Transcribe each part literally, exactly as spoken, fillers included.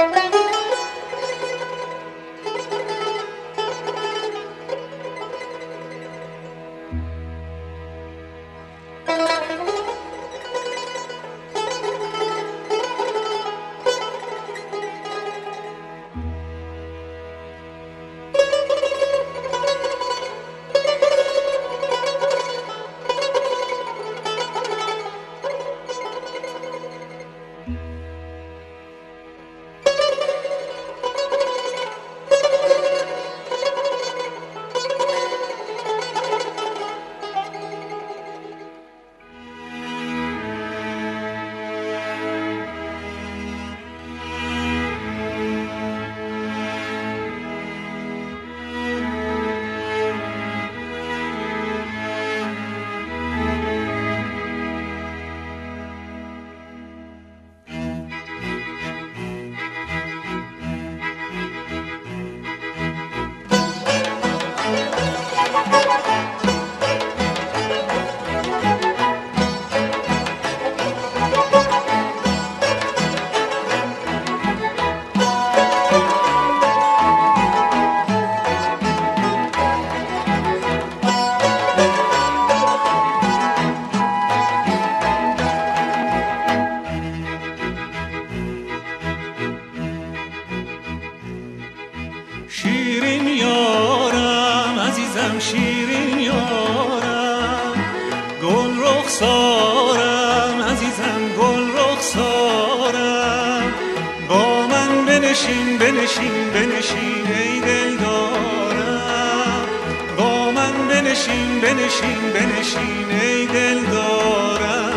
شیرین یارم عزیزم شیرین یارم، گل رخسارم عزیزم گل رخسارم، با من بنشین بنشین بنشین ای دلدارم، با من بنشین بنشین بنشین ای دلدارم.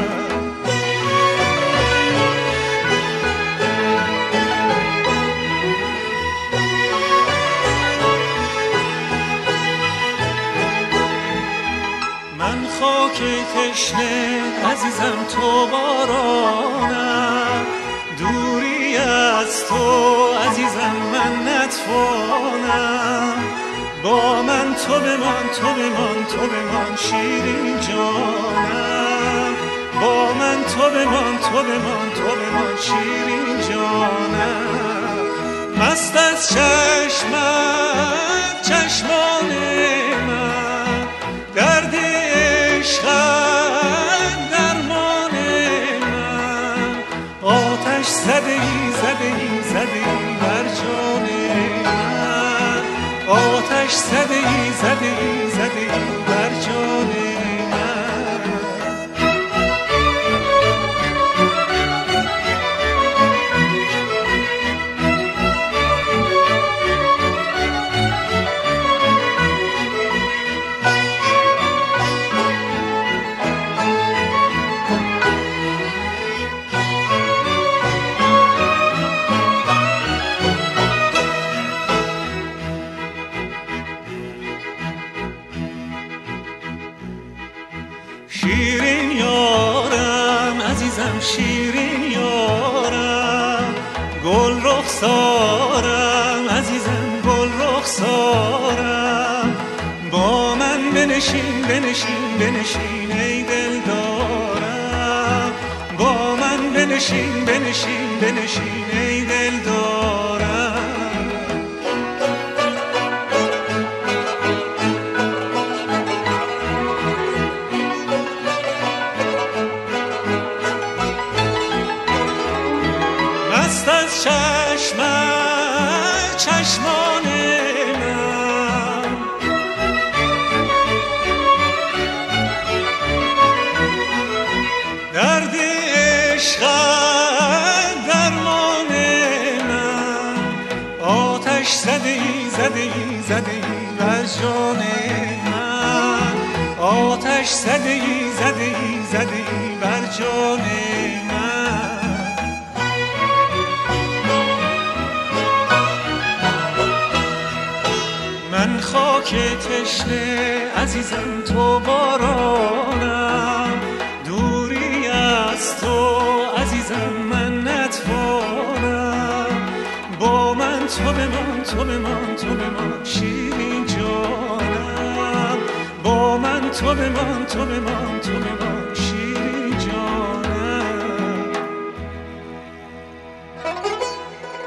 خاک تشنه عزیزم تو بارانم، دوری از تو عزیزم من نتوانم، با من تو بمان تو بمان تو بمان شیرین جانم، با من تو بمان تو بمان تو بمان شیرین جانم. مست از چشمت چشمان من، درد عشقت درمان من، آتش زده‌ای زده‌ای زده‌ای بر جان من، آتش زده‌ای زده‌ای زده‌ای بر جان من. شیرین یارم عزیزم شیرین یارم، گل رخسارم عزیزم گل رخسارم، با من بنشین بنشین بنشین ای دلدارم، با من بنشین بنشین بنشین ای دلدارم. مست از چشمت چشمان من، درد عشقت درمان من، آتش زده‌ای زده‌ای زده‌ای بر جان من، آتش زده‌ای زده‌ای زده‌ای بر جان من. من خاک تشنه عزیزم تو بارانم، دوری از تو عزیزم من نتوانم، با من تو بمان تو بمان تو بمان شیرین جانم، با من تو بمان تو بمان تو بمان شیرین جانم.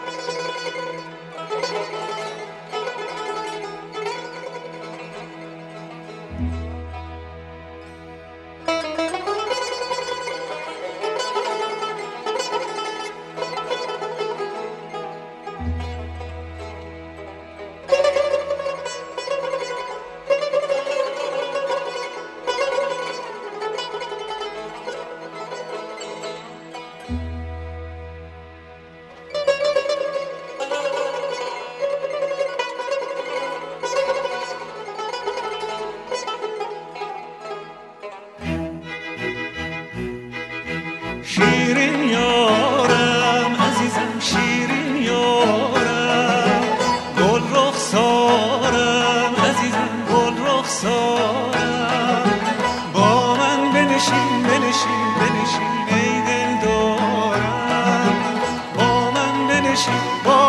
بنشین با